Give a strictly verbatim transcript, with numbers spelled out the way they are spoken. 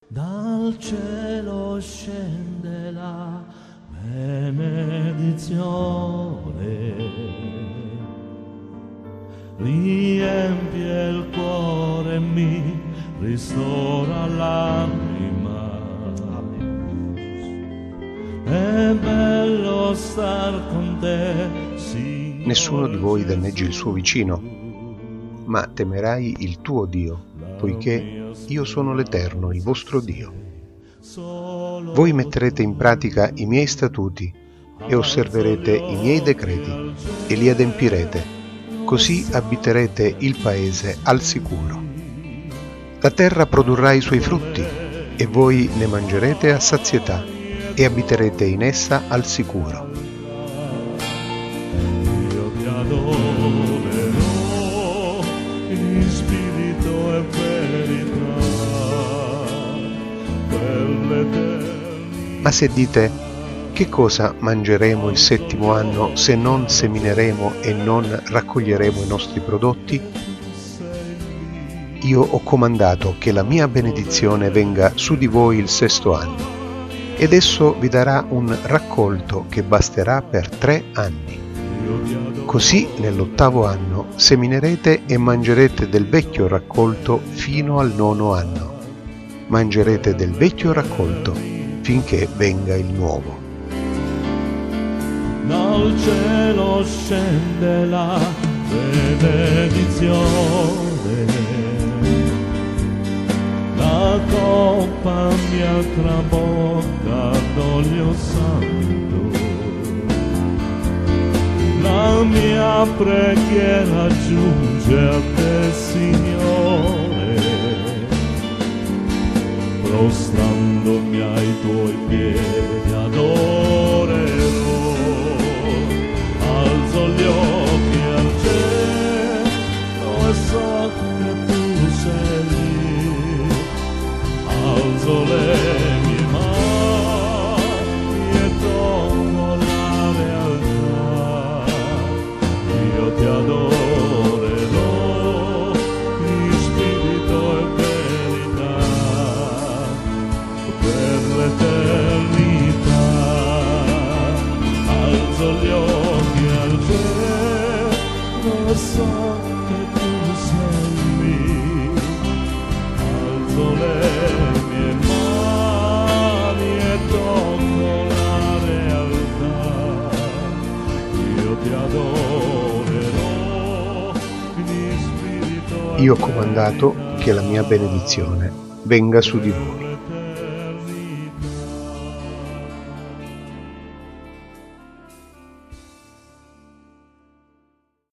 Dal cielo scende la benedizione, riempie il cuore e mi ristora l'anima. È bello star con te. Signore. Nessuno di voi danneggi il suo vicino, ma temerai il tuo Dio, poiché io sono l'Eterno, il vostro Dio. Voi metterete in pratica i miei statuti e osserverete i miei decreti e li adempirete, così abiterete il paese al sicuro. La terra produrrà i suoi frutti e voi ne mangerete a sazietà e abiterete in essa al sicuro. Io ti adorerò in spirito e verità per l'eternità. Ma se dite, che cosa mangeremo il settimo anno se non semineremo e non raccoglieremo i nostri prodotti? Io ho comandato che la mia benedizione venga su di voi il sesto anno, ed esso vi darà un raccolto che basterà per tre anni. Così nell'ottavo anno seminerete e mangerete del vecchio raccolto fino al nono anno. Mangerete del vecchio raccolto finché venga il nuovo. Dal cielo scende la benedizione, la coppa mia trabocca d'olio santo, la mia preghiera giunge a te, Signore, prostrandomi ai tuoi piedi adorerò. Alzo gli occhi al cielo e so che tu sei lì. Alzo le mie mani e tocco la realtà. Io ti adorerò in spirito e verità per l'eternità. Alzo gli occhi al cielo, so che tu sei lì. Alzo le mie mani e tocco la realtà. Io ti adorerò in spirito. Io ho comandato che la mia benedizione venga su di voi.